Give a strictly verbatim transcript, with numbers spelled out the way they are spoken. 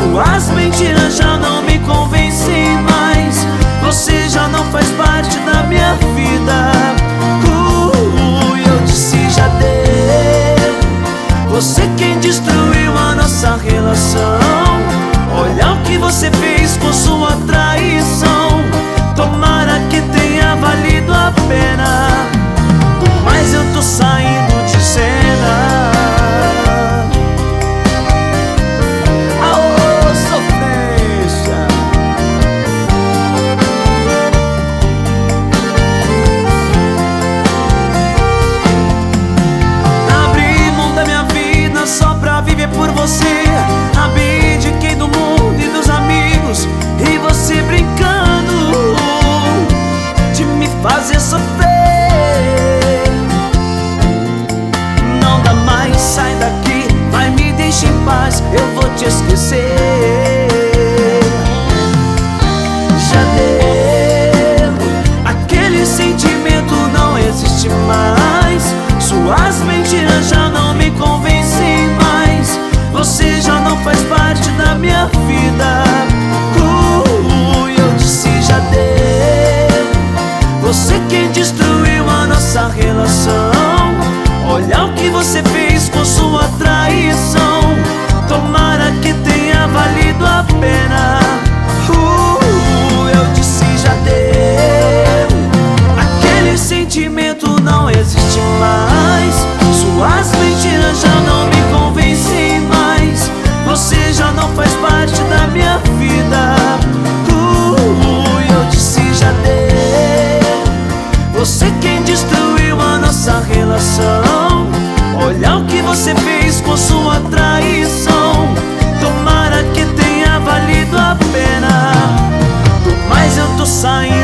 Suas mentiras já não me convencem mais. Você já não faz parte da minha vida. uh, Eu disse já deu. Você quem destruiu a nossa relação. Olha o que você fez com sua traição. Tomara que tenha valido a pena, mas eu tô saindo de cena. Aô, sofrência. Abri mão da minha vida só pra viver por você. Abdiquei do mundo e dos amigos, e você brincando de me fazer sofrer. Não dá mais, sai daqui, vai, me deixa em paz, eu vou te esquecer. Já deu, aquele sentimento não existe mais. Suas mentiras já não me convencem mais. Você já não faz parte da minha vida. uh, Eu disse já deu. Você quem destruiu a nossa relação. Olha o que você fez com sua traição. Tomara que tenha valido a pena. uh, Eu disse já deu. Aquele sentimento não existe mais. Suas mentiras já não me convencem mais. Você já não faz parte da minha vida. uh, Eu disse já deu. Você quem destruiu a nossa relação. Olha o que você fez com sua traição. Tomara que tenha valido a pena, mas eu tô saindo